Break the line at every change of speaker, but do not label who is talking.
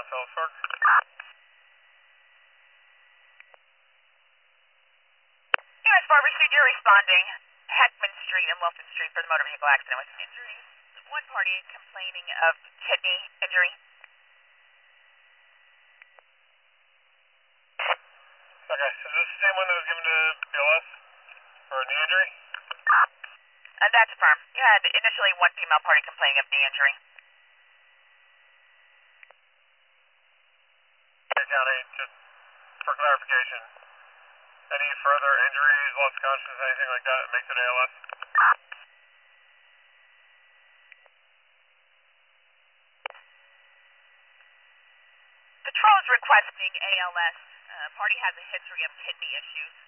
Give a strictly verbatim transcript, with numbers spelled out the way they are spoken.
Los Ellis Park.
U S Barber Street, you're responding. Heckman Street and Wilson Street for the motor vehicle accident with injuries. One party complaining of kidney injury.
Okay, is this the same one that was given to B L S for a knee injury?
And that's affirmed. You had initially one female party complaining of knee injury.
Okay, County, just for clarification, any further injuries, loss of consciousness, anything like that, makes it A L S?
Patrol is requesting A L S. Uh, party has a history of kidney issues.